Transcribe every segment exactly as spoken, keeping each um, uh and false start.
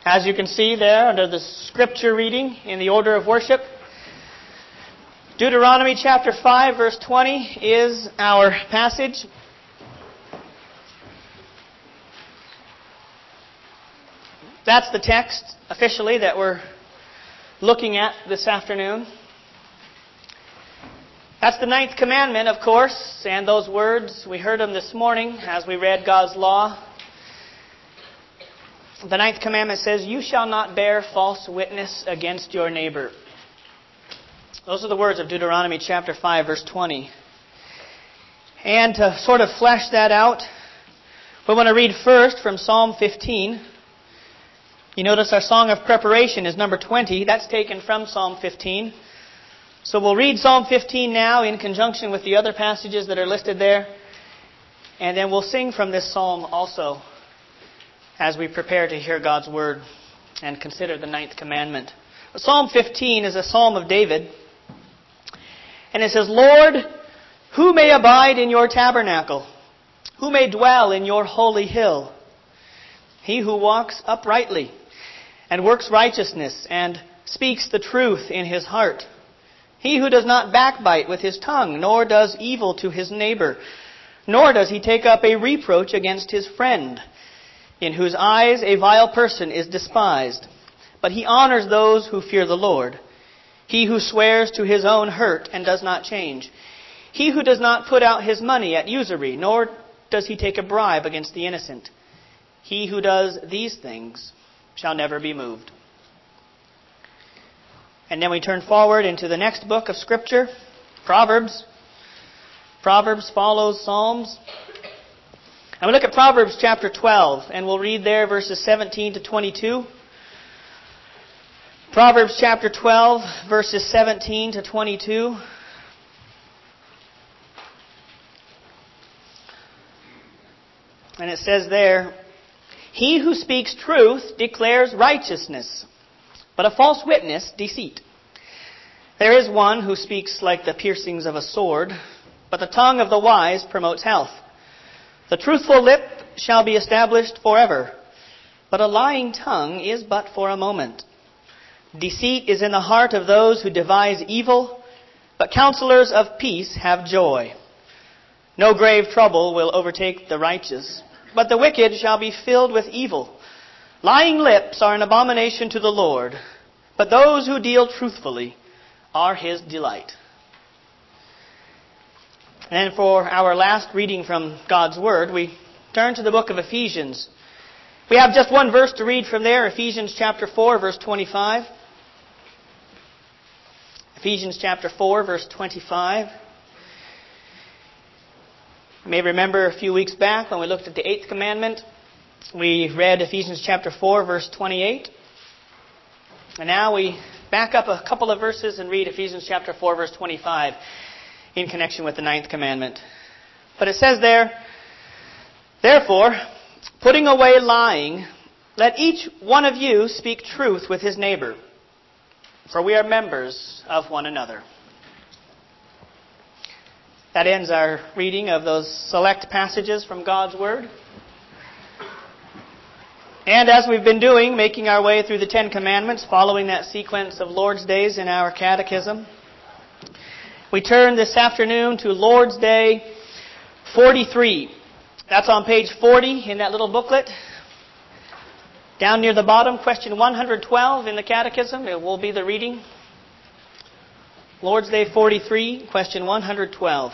As you can see there under the scripture reading in the order of worship, Deuteronomy chapter five verse twenty is our passage. That's the text officially that we're looking at this afternoon. That's the ninth commandment, of course, and those words, we heard them this morning as we read God's law. The ninth commandment says, "You shall not bear false witness against your neighbor." Those are the words of Deuteronomy chapter five, verse twenty. And to sort of flesh that out, we want to read first from Psalm fifteen. You notice our song of preparation is number twenty. That's taken from Psalm fifteen. So we'll read Psalm fifteen now in conjunction with the other passages that are listed there. And then we'll sing from this psalm also as we prepare to hear God's word and consider the ninth commandment. Psalm fifteen is a psalm of David. And it says, "Lord, who may abide in your tabernacle? Who may dwell in your holy hill? He who walks uprightly and works righteousness and speaks the truth in his heart. He who does not backbite with his tongue, nor does evil to his neighbor, nor does he take up a reproach against his friend, in whose eyes a vile person is despised, but he honors those who fear the Lord. He who swears to his own hurt and does not change. He who does not put out his money at usury, nor does he take a bribe against the innocent. He who does these things shall never be moved." And then we turn forward into the next book of Scripture, Proverbs. Proverbs follows Psalms. And we look at Proverbs chapter twelve, and we'll read there verses seventeen to twenty-two. Proverbs chapter twelve, verses seventeen to twenty-two. And it says there, "He who speaks truth declares righteousness, but a false witness deceit. There is one who speaks like the piercings of a sword, but the tongue of the wise promotes health. The truthful lip shall be established forever, but a lying tongue is but for a moment. Deceit is in the heart of those who devise evil, but counselors of peace have joy. No grave trouble will overtake the righteous, but the wicked shall be filled with evil. Lying lips are an abomination to the Lord, but those who deal truthfully are His delight." And for our last reading from God's Word, we turn to the book of Ephesians. We have just one verse to read from there, Ephesians chapter four, verse twenty-five. Ephesians chapter four, verse twenty-five. You may remember a few weeks back when we looked at the eighth commandment, we read Ephesians chapter four, verse twenty-eight. And now we back up a couple of verses and read Ephesians chapter four, verse twenty-five in connection with the ninth commandment. But it says there, "Therefore, putting away lying, let each one of you speak truth with his neighbor, for we are members of one another." That ends our reading of those select passages from God's Word. And as we've been doing, making our way through the Ten Commandments, following that sequence of Lord's Days in our catechism, we turn this afternoon to Lord's Day forty-three. That's on page forty in that little booklet. Down near the bottom, question one hundred twelve in the catechism, it will be the reading. Lord's Day forty-three, question one hundred twelve.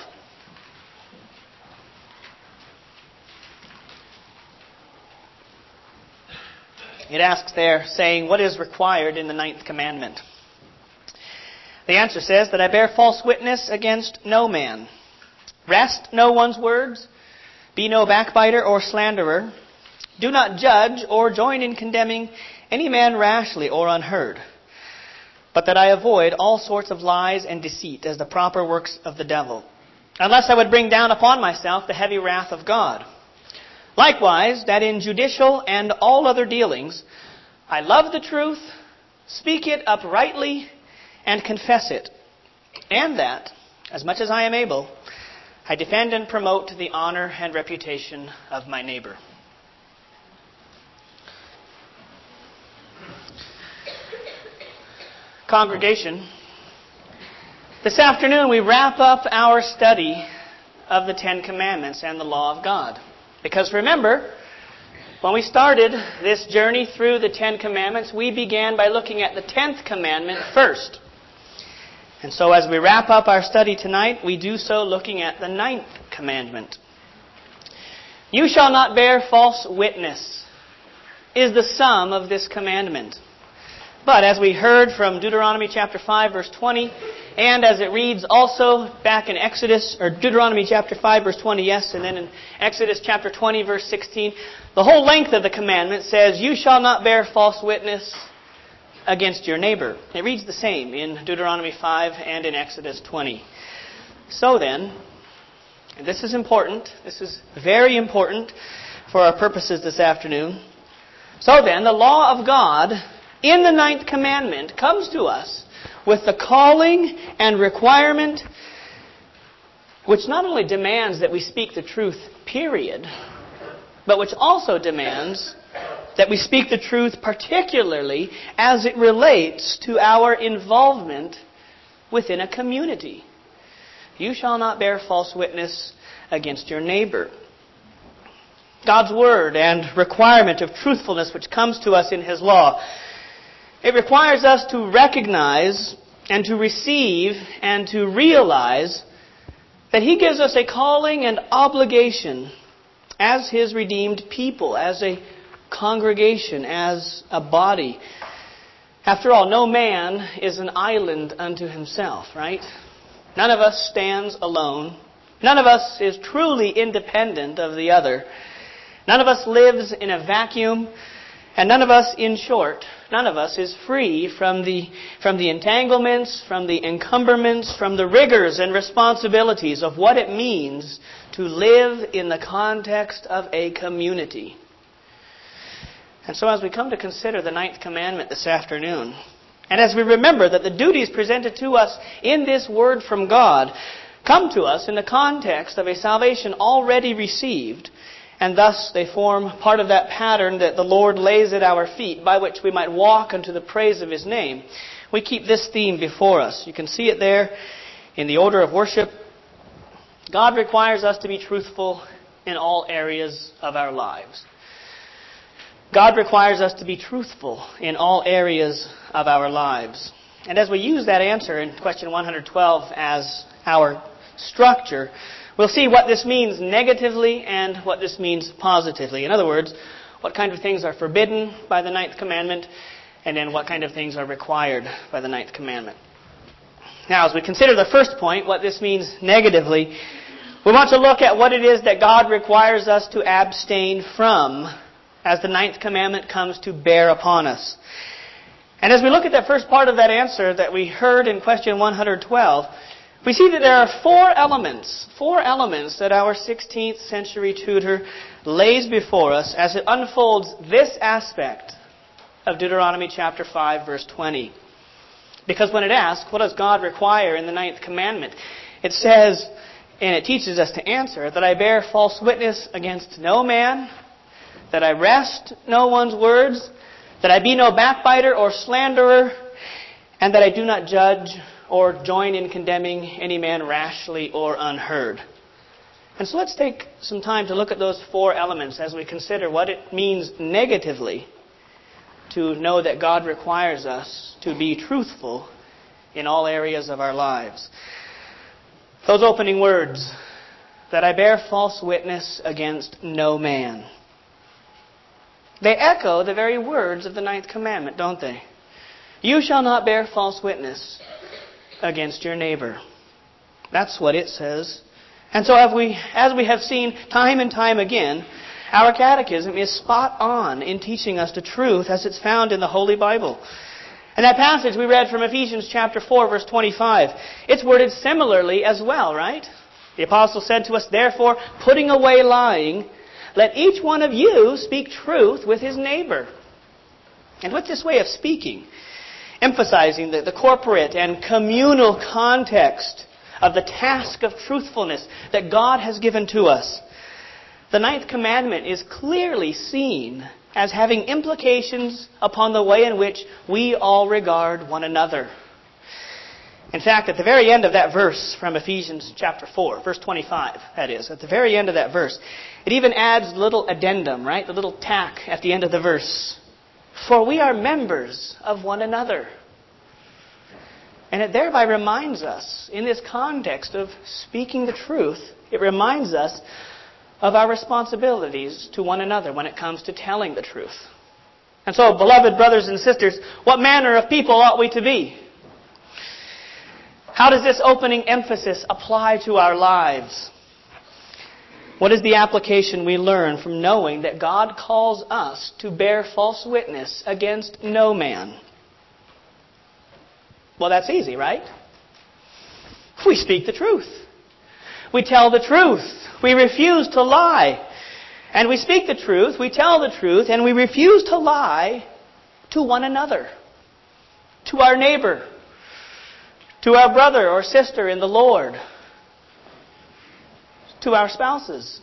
It asks there, saying, "What is required in the ninth commandment?" The answer says that I bear false witness against no man. Wrest no one's words. Be no backbiter or slanderer. Do not judge or join in condemning any man rashly or unheard. But that I avoid all sorts of lies and deceit as the proper works of the devil, unless I would bring down upon myself the heavy wrath of God. Likewise, that in judicial and all other dealings, I love the truth, speak it uprightly, and confess it, and that, as much as I am able, I defend and promote the honor and reputation of my neighbor. Congregation, this afternoon we wrap up our study of the Ten Commandments and the law of God. Because remember, when we started this journey through the Ten Commandments, we began by looking at the Tenth Commandment first. And so as we wrap up our study tonight, we do so looking at the Ninth Commandment. You shall not bear false witness is the sum of this commandment. But as we heard from Deuteronomy chapter five, verse twenty, and as it reads also back in Exodus, or Deuteronomy chapter five, verse twenty, yes, and then in Exodus chapter twenty, verse sixteen, the whole length of the commandment says, you shall not bear false witness against your neighbor. It reads the same in Deuteronomy five and in Exodus twenty. So then, and this is important, this is very important for our purposes this afternoon. So then, the law of God in the Ninth Commandment comes to us with the calling and requirement which not only demands that we speak the truth, period, but which also demands that we speak the truth particularly as it relates to our involvement within a community. You shall not bear false witness against your neighbor. God's word and requirement of truthfulness which comes to us in His law, it requires us to recognize and to receive and to realize that He gives us a calling and obligation as His redeemed people, as a congregation, as a body. After all, no man is an island unto himself, right? None of us stands alone. None of us is truly independent of the other. None of us lives in a vacuum. And none of us, in short, none of us is free from the, from the entanglements, from the encumberments, from the rigors and responsibilities of what it means to live in the context of a community. And so as we come to consider the Ninth Commandment this afternoon, and as we remember that the duties presented to us in this word from God come to us in the context of a salvation already received, and thus they form part of that pattern that the Lord lays at our feet by which we might walk unto the praise of His name, we keep this theme before us. You can see it there in the order of worship. God requires us to be truthful in all areas of our lives. God requires us to be truthful in all areas of our lives. And as we use that answer in question one hundred twelve as our structure, we'll see what this means negatively and what this means positively. In other words, what kind of things are forbidden by the Ninth Commandment, and then what kind of things are required by the Ninth Commandment. Now, as we consider the first point, what this means negatively, we want to look at what it is that God requires us to abstain from as the Ninth Commandment comes to bear upon us. And as we look at that first part of that answer that we heard in question one hundred twelve, we see that there are four elements, four elements that our sixteenth century tutor lays before us as it unfolds this aspect of Deuteronomy chapter five, verse twenty. Because when it asks, what does God require in the Ninth Commandment? It says, and it teaches us to answer, that I bear false witness against no man, that I wrest no one's words, that I be no backbiter or slanderer, and that I do not judge or join in condemning any man rashly or unheard. And so let's take some time to look at those four elements as we consider what it means negatively to know that God requires us to be truthful in all areas of our lives. Those opening words, that I bear false witness against no man. They echo the very words of the Ninth Commandment, don't they? You shall not bear false witness against your neighbor. That's what it says. And so as we, as we have seen time and time again, our catechism is spot on in teaching us the truth as it's found in the Holy Bible. And that passage we read from Ephesians chapter four, verse twenty-five, it's worded similarly as well, right? The apostle said to us, therefore, putting away lying, let each one of you speak truth with his neighbor. And with this way of speaking, emphasizing the, the corporate and communal context of the task of truthfulness that God has given to us, the Ninth Commandment is clearly seen as having implications upon the way in which we all regard one another. In fact, at the very end of that verse from Ephesians chapter four, verse twenty-five, that is, at the very end of that verse, it even adds a little addendum, right? The little tack at the end of the verse. For we are members of one another. And it thereby reminds us, in this context of speaking the truth, it reminds us of our responsibilities to one another when it comes to telling the truth. And so, beloved brothers and sisters, what manner of people ought we to be? How does this opening emphasis apply to our lives? What is the application we learn from knowing that God calls us to bear false witness against no man? Well, that's easy, right? We speak the truth. We tell the truth. We refuse to lie. And we speak the truth, we tell the truth, and we refuse to lie to one another, to our neighbor, to our brother or sister in the Lord, to our spouses,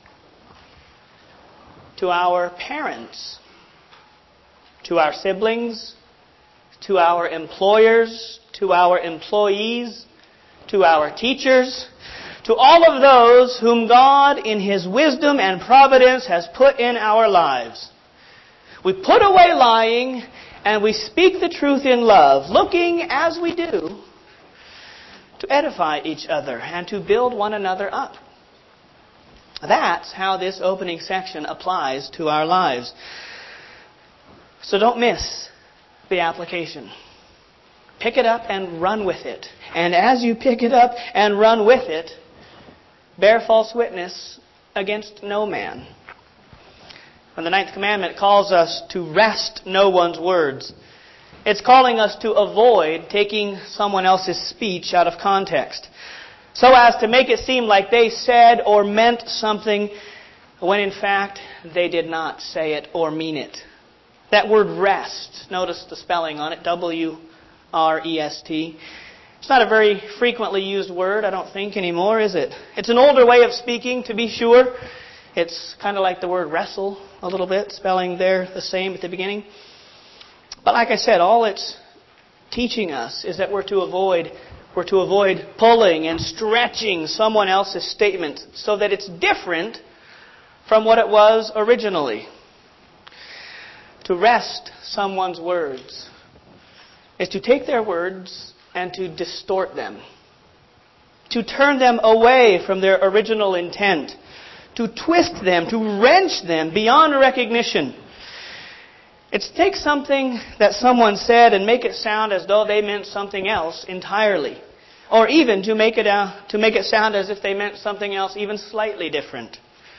to our parents, to our siblings, to our employers, to our employees, to our teachers, to all of those whom God in His wisdom and providence has put in our lives. We put away lying and we speak the truth in love, looking as we do to edify each other and to build one another up. That's how this opening section applies to our lives. So don't miss the application. Pick it up and run with it. And as you pick it up and run with it, bear false witness against no man. When the ninth commandment calls us to wrest no one's words, it's calling us to avoid taking someone else's speech out of context, so as to make it seem like they said or meant something when in fact they did not say it or mean it. That word rest, notice the spelling on it, W R E S T. It's not a very frequently used word, I don't think, anymore, is it? It's an older way of speaking, to be sure. It's kind of like the word wrestle a little bit, spelling there the same at the beginning. But like I said, all it's teaching us is that we're to avoid we're to avoid pulling and stretching someone else's statement so that it's different from what it was originally. To wrest someone's words is to take their words and to distort them, to turn them away from their original intent, to twist them, to wrench them beyond recognition. It's to take something that someone said and make it sound as though they meant something else entirely, or even to make it uh, to make it sound as if they meant something else even slightly different.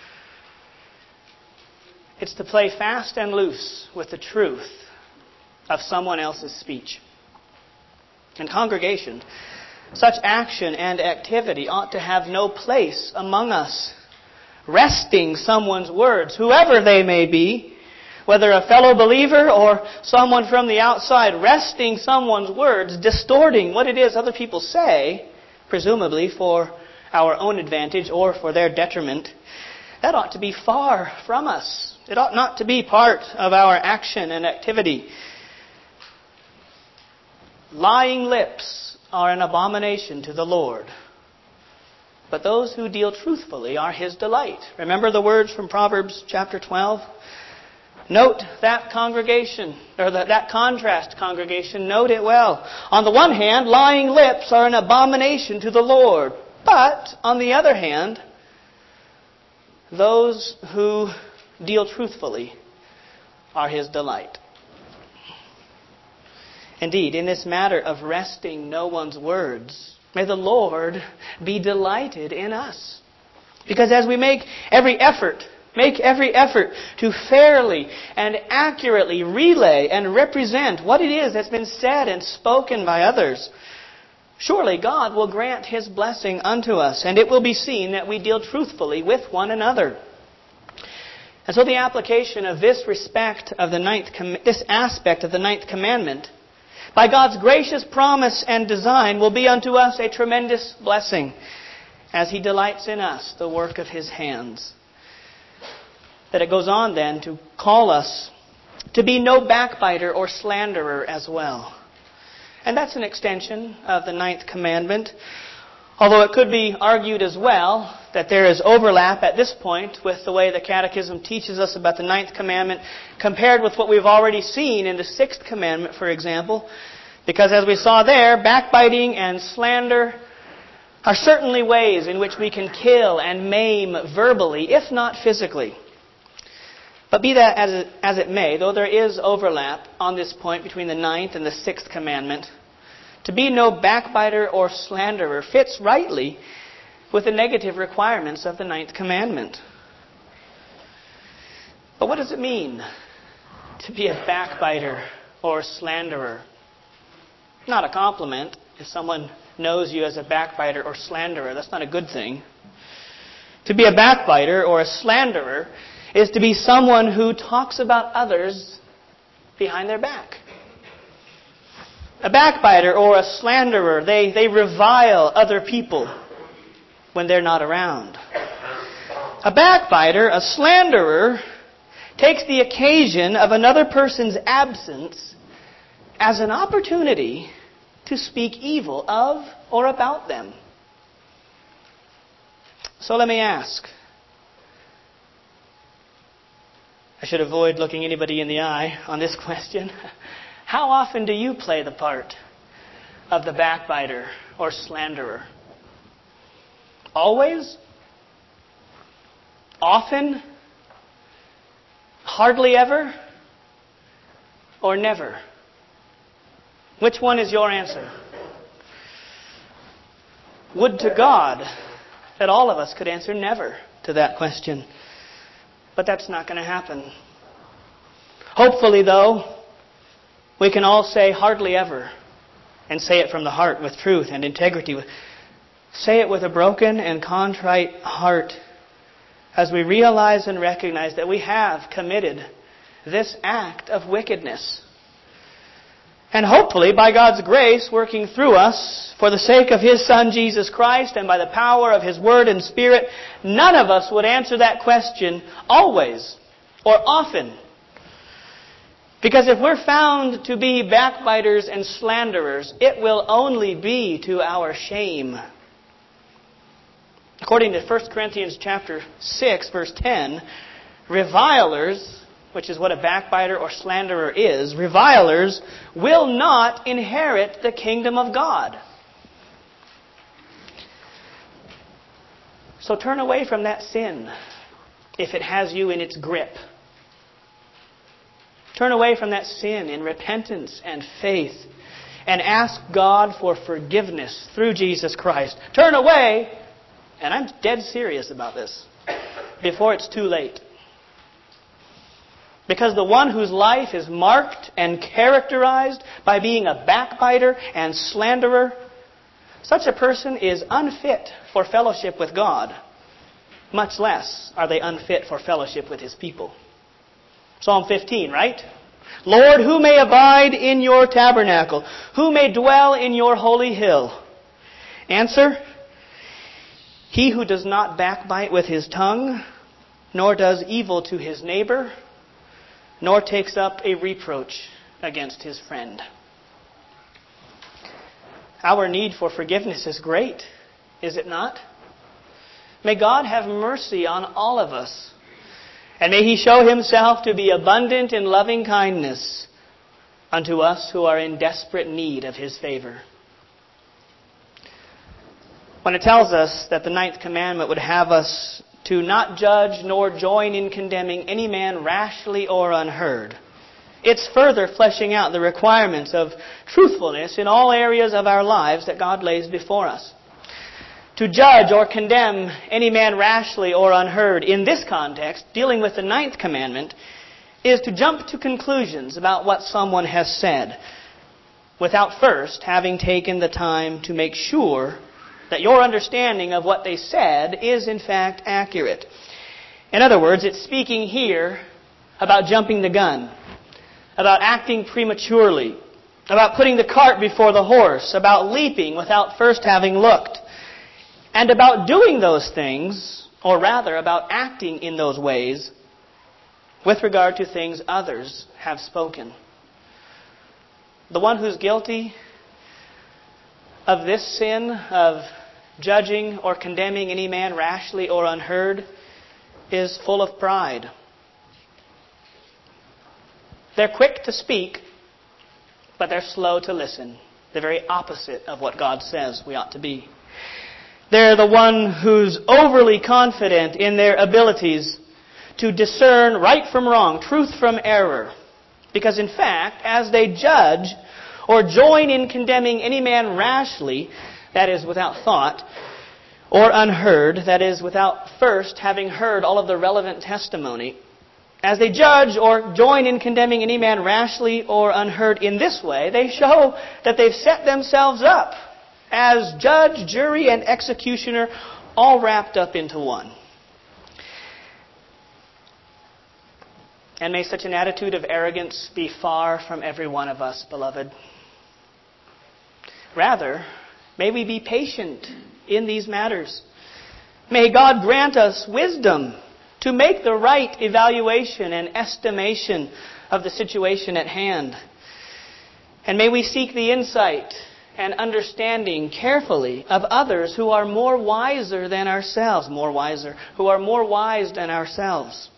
It's to play fast and loose with the truth of someone else's speech. In congregation, such action and activity ought to have no place among us. Wresting someone's words, whoever they may be, whether a fellow believer or someone from the outside, wresting someone's words, distorting what it is other people say, presumably for our own advantage or for their detriment, that ought to be far from us. It ought not to be part of our action and activity. Lying lips are an abomination to the Lord, but those who deal truthfully are His delight. Remember the words from Proverbs chapter twelve? Note that congregation, or that, that contrast, congregation. Note it well. On the one hand, lying lips are an abomination to the Lord, but on the other hand, those who deal truthfully are His delight. Indeed, in this matter of wresting no one's words, may the Lord be delighted in us. Because as we make every effort, make every effort to fairly and accurately relay and represent what it is that's been said and spoken by others, surely God will grant His blessing unto us, and it will be seen that we deal truthfully with one another. And so the application of this respect of the ninth, com- this aspect of the ninth commandment, by God's gracious promise and design, will be unto us a tremendous blessing as He delights in us, the work of His hands. That it goes on then to call us to be no backbiter or slanderer as well. And that's an extension of the ninth commandment. Although it could be argued as well that there is overlap at this point with the way the Catechism teaches us about the ninth commandment compared with what we've already seen in the sixth commandment, for example. Because as we saw there, backbiting and slander are certainly ways in which we can kill and maim verbally, if not physically. But be that as it, as it may, though there is overlap on this point between the ninth and the sixth commandment, to be no backbiter or slanderer fits rightly with the negative requirements of the ninth commandment. But what does it mean to be a backbiter or slanderer? Not a compliment. If someone knows you as a backbiter or slanderer, that's not a good thing. To be a backbiter or a slanderer is to be someone who talks about others behind their back. A backbiter or a slanderer, they, they revile other people when they're not around. A backbiter, a slanderer, takes the occasion of another person's absence as an opportunity to speak evil of or about them. So let me ask. I should avoid looking anybody in the eye on this question. How often do you play the part of the backbiter or slanderer? Always? Often? Hardly ever? Or never? Which one is your answer? Would to God that all of us could answer never to that question. But that's not going to happen. Hopefully, though, we can all say hardly ever, and say it from the heart with truth and integrity. Say it with a broken and contrite heart as we realize and recognize that we have committed this act of wickedness. And hopefully, by God's grace working through us, for the sake of His Son Jesus Christ and by the power of His Word and Spirit, none of us would answer that question always or often. Because if we're found to be backbiters and slanderers, it will only be to our shame. According to First Corinthians chapter six, verse ten, revilers, which is what a backbiter or slanderer is, revilers will not inherit the kingdom of God. So turn away from that sin if it has you in its grip. Turn away from that sin in repentance and faith and ask God for forgiveness through Jesus Christ. Turn away, and I'm dead serious about this, before it's too late. Because the one whose life is marked and characterized by being a backbiter and slanderer, such a person is unfit for fellowship with God. Much less are they unfit for fellowship with His people. Psalm fifteen, right? Lord, who may abide in your tabernacle? Who may dwell in your holy hill? Answer, he who does not backbite with his tongue, nor does evil to his neighbor, nor takes up a reproach against his friend. Our need for forgiveness is great, is it not? May God have mercy on all of us. And may He show Himself to be abundant in loving kindness unto us who are in desperate need of His favor. When it tells us that the ninth commandment would have us to not judge nor join in condemning any man rashly or unheard, it's further fleshing out the requirements of truthfulness in all areas of our lives that God lays before us. To judge or condemn any man rashly or unheard in this context, dealing with the ninth commandment, is to jump to conclusions about what someone has said without first having taken the time to make sure that your understanding of what they said is in fact accurate. In other words, it's speaking here about jumping the gun, about acting prematurely, about putting the cart before the horse, about leaping without first having looked, and about doing those things, or rather about acting in those ways, with regard to things others have spoken. The one who's guilty of this sin of judging or condemning any man rashly or unheard is full of pride. They're quick to speak, but they're slow to listen. The very opposite of what God says we ought to be. They're the one who's overly confident in their abilities to discern right from wrong, truth from error. Because in fact, as they judge or join in condemning any man rashly, that is without thought, or unheard, that is without first having heard all of the relevant testimony, as they judge or join in condemning any man rashly or unheard in this way, they show that they've set themselves up as judge, jury, and executioner, all wrapped up into one. And may such an attitude of arrogance be far from every one of us, beloved. Rather, may we be patient in these matters. May God grant us wisdom to make the right evaluation and estimation of the situation at hand. And may we seek the insight and understanding carefully of others who are more wiser than ourselves, more wiser, who are more wise than ourselves.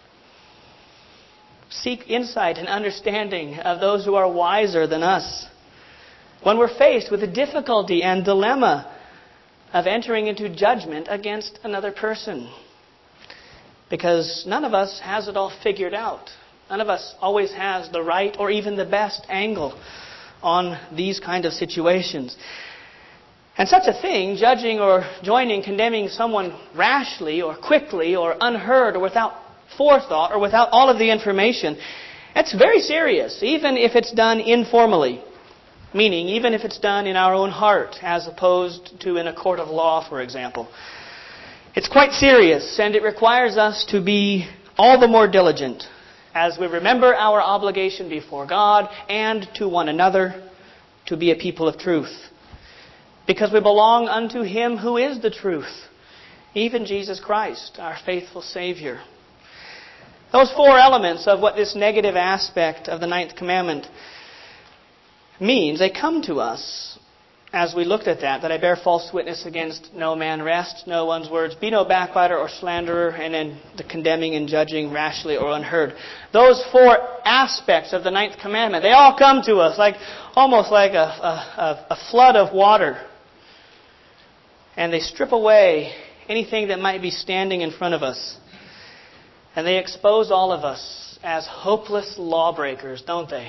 Seek insight and understanding of those who are wiser than us. When we're faced with the difficulty and dilemma of entering into judgment against another person. Because none of us has it all figured out. None of us always has the right or even the best angle on these kind of situations. And such a thing, judging or joining, condemning someone rashly or quickly or unheard or without forethought or without all of the information, it's very serious, even if it's done informally. Meaning, even if it's done in our own heart, as opposed to in a court of law, for example. It's quite serious, and it requires us to be all the more diligent as we remember our obligation before God and to one another to be a people of truth. Because we belong unto Him who is the truth, even Jesus Christ, our faithful Savior. Those four elements of what this negative aspect of the ninth commandment means, they come to us as we looked at that, that I bear false witness against no man, wrest no one's words, be no backbiter or slanderer, and then the condemning and judging rashly or unheard. Those four aspects of the ninth commandment, they all come to us like almost like a, a, a flood of water. And they strip away anything that might be standing in front of us. And they expose all of us as hopeless lawbreakers, don't they?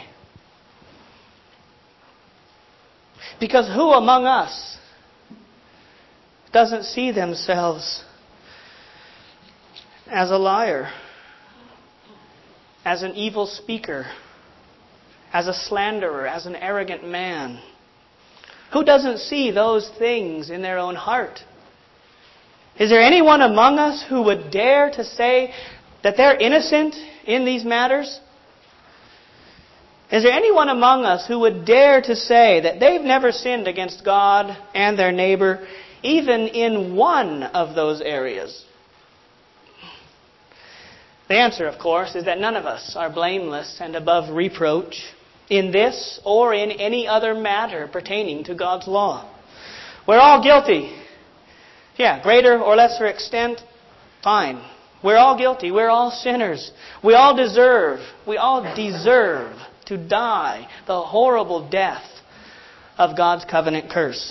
Because who among us doesn't see themselves as a liar, as an evil speaker, as a slanderer, as an arrogant man? Who doesn't see those things in their own heart? Is there anyone among us who would dare to say that they're innocent in these matters? Is there anyone among us who would dare to say that they've never sinned against God and their neighbor, even in one of those areas? The answer, of course, is that none of us are blameless and above reproach in this or in any other matter pertaining to God's law. We're all guilty. Yeah, greater or lesser extent, fine. We're all guilty. We're all sinners. We all deserve, we all deserve to die the horrible death of God's covenant curse.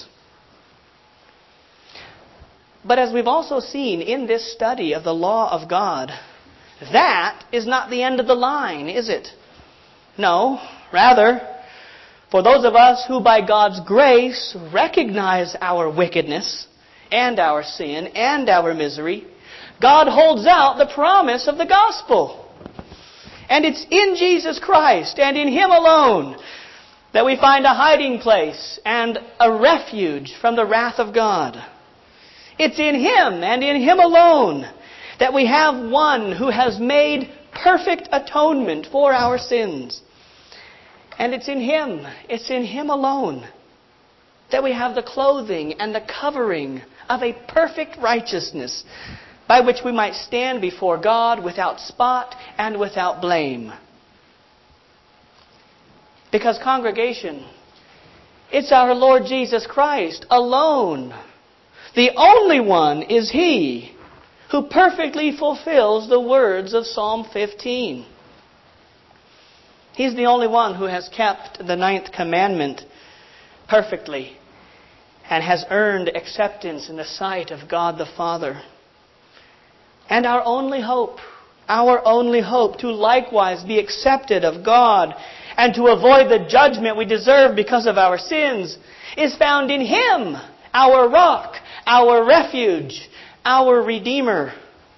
But as we've also seen in this study of the law of God, that is not the end of the line, is it? No, rather, for those of us who by God's grace recognize our wickedness and our sin and our misery, God holds out the promise of the gospel. And it's in Jesus Christ and in Him alone that we find a hiding place and a refuge from the wrath of God. It's in Him and in Him alone that we have one who has made perfect atonement for our sins. And it's in Him, it's in Him alone that we have the clothing and the covering of a perfect righteousness by which we might stand before God without spot and without blame. Because, congregation, It's our Lord Jesus Christ alone. The only one is He who perfectly fulfills the words of Psalm fifteen. He's the only one who has kept the ninth commandment perfectly and has earned acceptance in the sight of God the Father. And our only hope, our only hope to likewise be accepted of God and to avoid the judgment we deserve because of our sins is found in Him, our rock, our refuge, our Redeemer.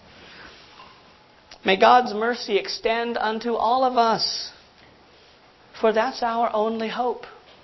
May God's mercy extend unto all of us, for that's our only hope.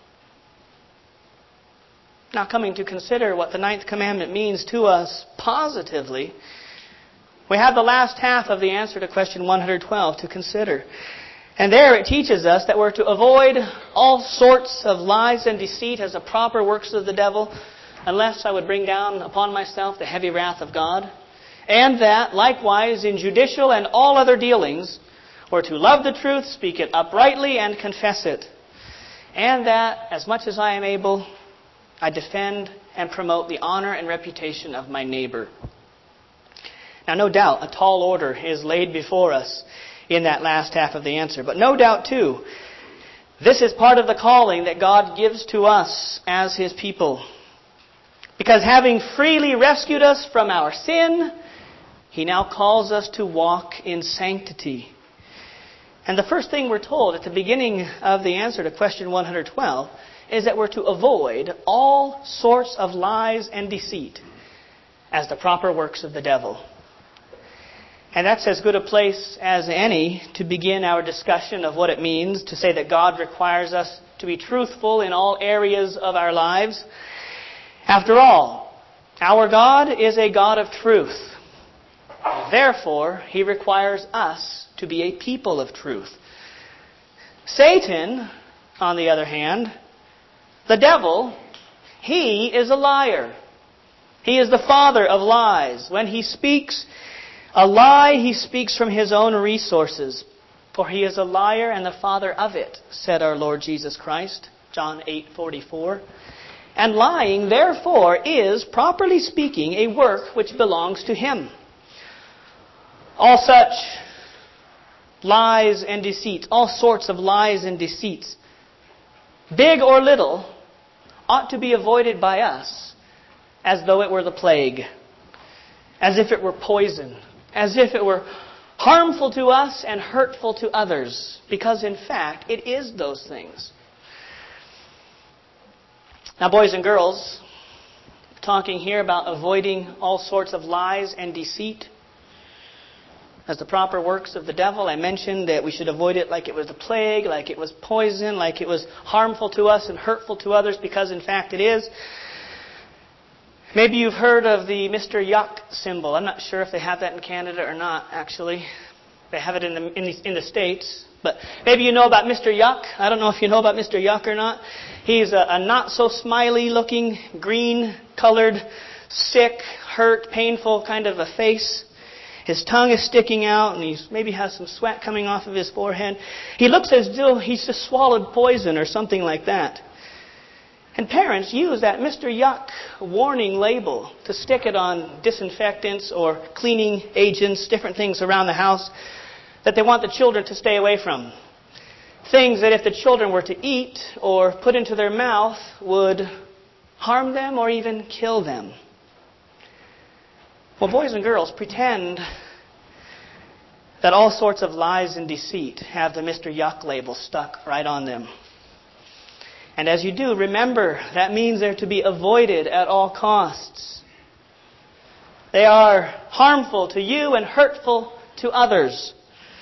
Now, coming to consider what the ninth commandment means to us positively, we have the last half of the answer to question one hundred twelve to consider. And there it teaches us that we're to avoid all sorts of lies and deceit as the proper works of the devil, unless I would bring down upon myself the heavy wrath of God. And that, likewise, in judicial and all other dealings, we're to love the truth, speak it uprightly, and confess it. And that, as much as I am able, I defend and promote the honor and reputation of my neighbor. Now, no doubt, a tall order is laid before us in that last half of the answer. But no doubt, too, this is part of the calling that God gives to us as His people. Because having freely rescued us from our sin, He now calls us to walk in sanctity. And the first thing we're told at the beginning of the answer to question one hundred twelve is that we're to avoid all sorts of lies and deceit as the proper works of the devil. And that's as good a place as any to begin our discussion of what it means to say that God requires us to be truthful in all areas of our lives. After all, our God is a God of truth. Therefore, He requires us to be a people of truth. Satan, on the other hand, the devil, he is a liar. He is the father of lies. When he speaks a lie, he speaks from his own resources. For he is a liar and the father of it, said our Lord Jesus Christ, John eight forty-four. And lying, therefore, is, properly speaking, a work which belongs to him. All such lies and deceits, all sorts of lies and deceits, big or little, ought to be avoided by us as though it were the plague, as if it were poison, as if it were harmful to us and hurtful to others, because in fact it is those things. Now, boys and girls, talking here about avoiding all sorts of lies and deceit as the proper works of the devil. I mentioned that we should avoid it like it was a plague, like it was poison, like it was harmful to us and hurtful to others, because in fact it is. Maybe you've heard of the Mister Yuck symbol. I'm not sure if they have that in Canada or not, actually. They have it in the, in the, in the States. But maybe you know about Mister Yuck. I don't know if you know about Mister Yuck or not. He's a, a not-so-smiley-looking, green-colored, sick, hurt, painful kind of a face. His tongue is sticking out, and he maybe has some sweat coming off of his forehead. He looks as though he's just swallowed poison or something like that. And parents use that Mister Yuck warning label to stick it on disinfectants or cleaning agents, different things around the house that they want the children to stay away from. Things that if the children were to eat or put into their mouth would harm them or even kill them. Well, boys and girls, pretend that all sorts of lies and deceit have the Mister Yuck label stuck right on them. And as you do, remember, that means they're to be avoided at all costs. They are harmful to you and hurtful to others.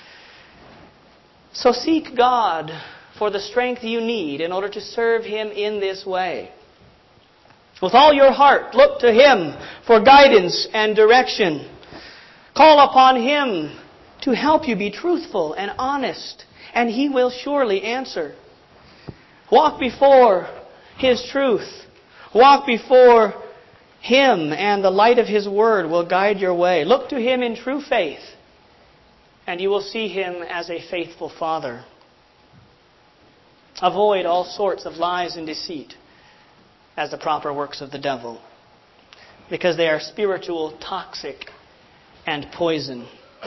So seek God for the strength you need in order to serve Him in this way. With all your heart, look to Him for guidance and direction. Call upon Him to help you be truthful and honest, and He will surely answer. Walk before His truth. Walk before Him, and the light of His Word will guide your way. Look to Him in true faith, and you will see Him as a faithful Father. Avoid all sorts of lies and deceit as the proper works of the devil, because they are spiritual, toxic, and poison.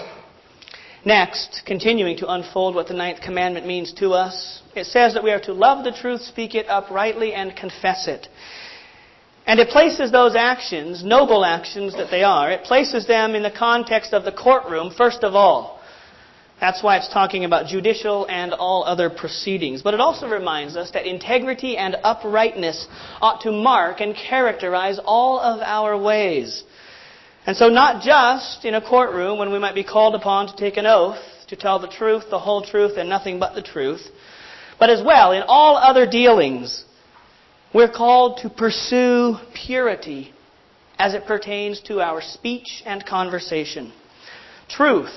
Next, continuing to unfold what the ninth commandment means to us, it says that we are to love the truth, speak it uprightly, and confess it. And it places those actions, noble actions that they are, it places them in the context of the courtroom first of all. That's why it's talking about judicial and all other proceedings. But it also reminds us that integrity and uprightness ought to mark and characterize all of our ways. And so not just in a courtroom when we might be called upon to take an oath, to tell the truth, the whole truth, and nothing but the truth, but as well in all other dealings, we're called to pursue purity as it pertains to our speech and conversation. Truth,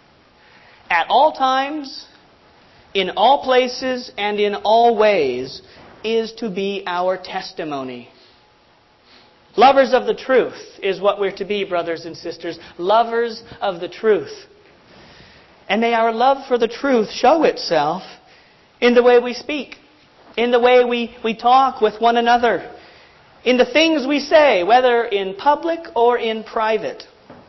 at all times, in all places, and in all ways, is to be our testimony. Lovers of the truth is what we're to be, brothers and sisters. Lovers of the truth. And may our love for the truth show itself in the way we speak, in the way we, we talk with one another, in the things we say, whether in public or in private.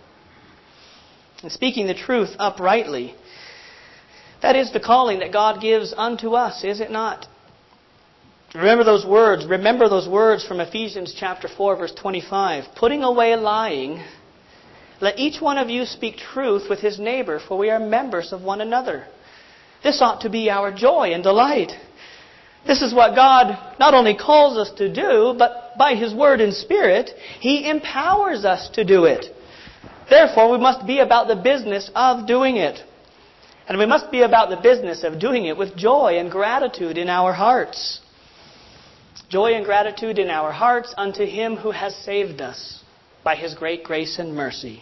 And speaking the truth uprightly, that is the calling that God gives unto us, is it not? Remember those words, remember those words from Ephesians chapter four, verse twenty-five. Putting away lying, let each one of you speak truth with his neighbor, for we are members of one another. This ought to be our joy and delight. This is what God not only calls us to do, but by His Word and Spirit, He empowers us to do it. Therefore, we must be about the business of doing it. And we must be about the business of doing it with joy and gratitude in our hearts. Joy and gratitude in our hearts unto Him who has saved us by His great grace and mercy.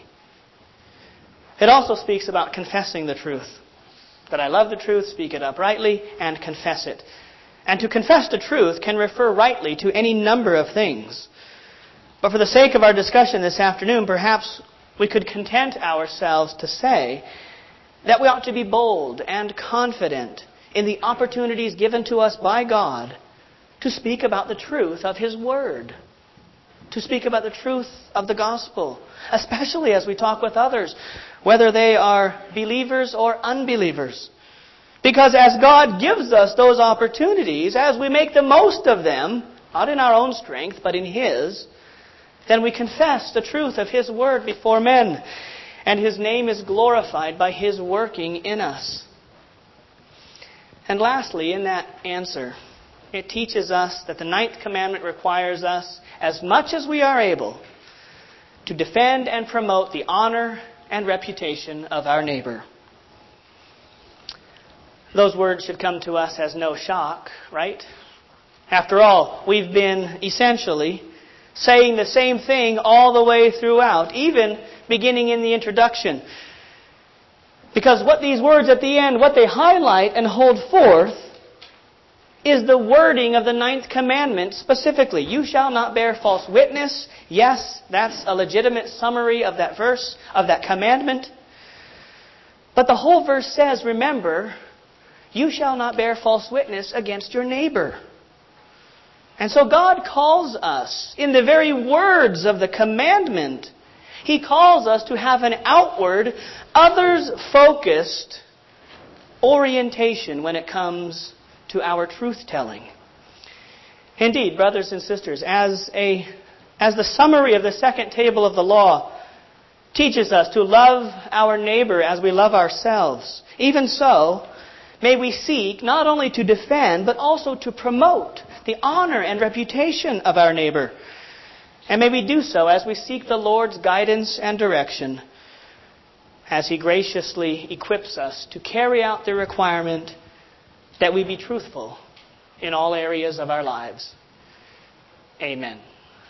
It also speaks about confessing the truth. That I love the truth, speak it uprightly, and confess it. And to confess the truth can refer rightly to any number of things. But for the sake of our discussion this afternoon, perhaps we could content ourselves to say that we ought to be bold and confident in the opportunities given to us by God to speak about the truth of His Word. To speak about the truth of the gospel, especially as we talk with others, whether they are believers or unbelievers. Because as God gives us those opportunities, as we make the most of them, not in our own strength, but in His, then we confess the truth of His Word before men, and His name is glorified by His working in us. And lastly, in that answer, it teaches us that the ninth commandment requires us, as much as we are able, to defend and promote the honor and reputation of our neighbor. Those words should come to us as no shock, right? After all, we've been essentially saying the same thing all the way throughout, even beginning in the introduction. Because what these words at the end, what they highlight and hold forth, is the wording of the ninth commandment specifically. You shall not bear false witness. Yes, that's a legitimate summary of that verse, of that commandment. But the whole verse says, remember, you shall not bear false witness against your neighbor. And so God calls us, in the very words of the commandment, He calls us to have an outward, others-focused orientation when it comes to our truth-telling. Indeed, brothers and sisters, as a as the summary of the second table of the law teaches us to love our neighbor as we love ourselves, even so, may we seek not only to defend, but also to promote the honor and reputation of our neighbor. And may we do so as we seek the Lord's guidance and direction, as He graciously equips us to carry out the requirement that we be truthful in all areas of our lives. Amen.